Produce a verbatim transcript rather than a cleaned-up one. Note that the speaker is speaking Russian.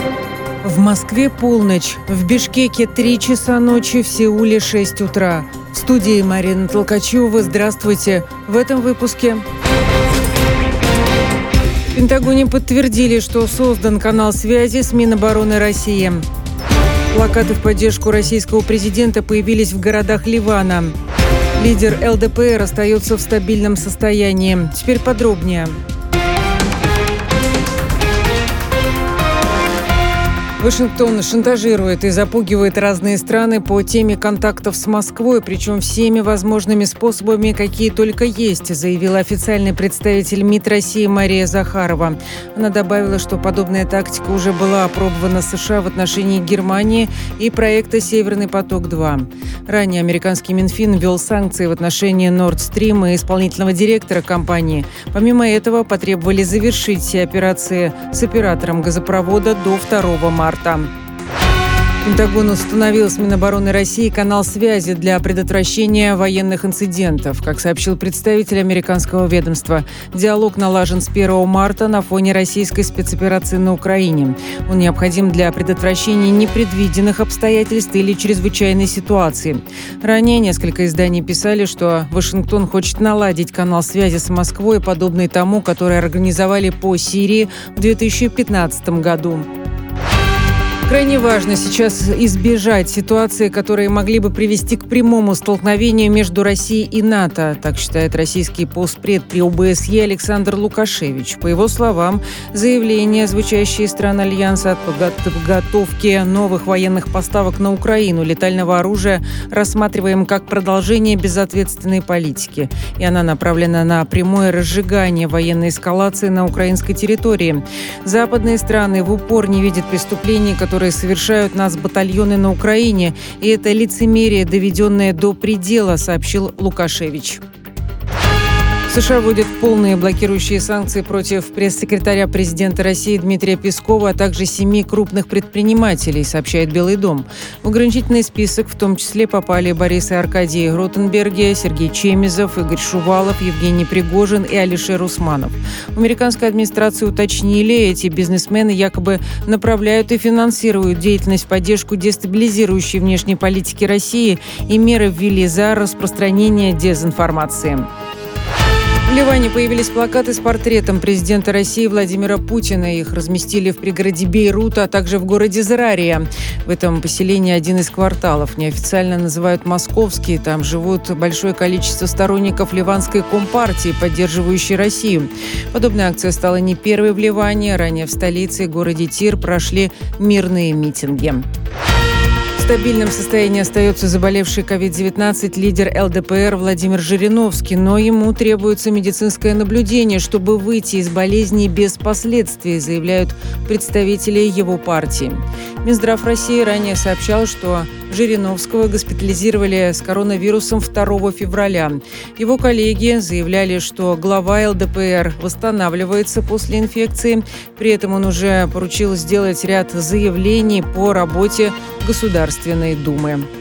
В Москве полночь, в Бишкеке три часа ночи, в Сеуле шесть утра. В студии Марина Толкачева. Здравствуйте. В этом выпуске. В Пентагоне подтвердили, что создан канал связи с Минобороны России. Плакаты в поддержку российского президента появились в городах Ливана. Лидер эл дэ пэ эр остается в стабильном состоянии. Теперь подробнее. Вашингтон шантажирует и запугивает разные страны по теме контактов с Москвой, причем всеми возможными способами, какие только есть, заявила официальный представитель МИД России Мария Захарова. Она добавила, что подобная тактика уже была опробована США в отношении Германии и проекта «Северный поток-два». Ранее американский Минфин ввел санкции в отношении Nord Stream и исполнительного директора компании. Помимо этого, потребовали завершить все операции с оператором газопровода до второго марта. Пентагон установил с Минобороны России канал связи для предотвращения военных инцидентов. Как сообщил представитель американского ведомства, диалог налажен с первого марта на фоне российской спецоперации на Украине. Он необходим для предотвращения непредвиденных обстоятельств или чрезвычайной ситуации. Ранее несколько изданий писали, что Вашингтон хочет наладить канал связи с Москвой, подобный тому, который организовали по Сирии в две тысячи пятнадцатом году. Крайне важно сейчас избежать ситуации, которые могли бы привести к прямому столкновению между Россией и НАТО, так считает российский постпред при о бэ эс е Александр Лукашевич. По его словам, заявления, звучащие из стран Альянса о подготовке новых военных поставок на Украину летального оружия, рассматриваем как продолжение безответственной политики. И она направлена на прямое разжигание военной эскалации на украинской территории. Западные страны в упор не видят преступлений, которые которые совершают нас батальоны на Украине, и это лицемерие, доведенное до предела, сообщил Лукашевич. США вводят полные блокирующие санкции против пресс-секретаря президента России Дмитрия Пескова, а также семи крупных предпринимателей, сообщает Белый дом. В ограничительный список в том числе попали Борис и Аркадий Ротенберги, Сергей Чемизов, Игорь Шувалов, Евгений Пригожин и Алишер Усманов. В американской администрации уточнили, эти бизнесмены якобы направляют и финансируют деятельность в поддержку дестабилизирующей внешней политики России и меры ввели за распространение дезинформации. В Ливане появились плакаты с портретом президента России Владимира Путина. Их разместили в пригороде Бейрута, а также в городе Зарария. В этом поселении один из кварталов. Неофициально называют московский. Там живут большое количество сторонников ливанской компартии, поддерживающей Россию. Подобная акция стала не первой в Ливане. Ранее в столице и городе Тир прошли мирные митинги. В стабильном состоянии остается заболевший ковид девятнадцать лидер эл дэ пэ эр Владимир Жириновский, но ему требуется медицинское наблюдение, чтобы выйти из болезни без последствий, заявляют представители его партии. Минздрав России ранее сообщал, что Жириновского госпитализировали с коронавирусом второго февраля. Его коллеги заявляли, что глава эл дэ пэ эр восстанавливается после инфекции. При этом он уже поручил сделать ряд заявлений по работе Государственной Думы.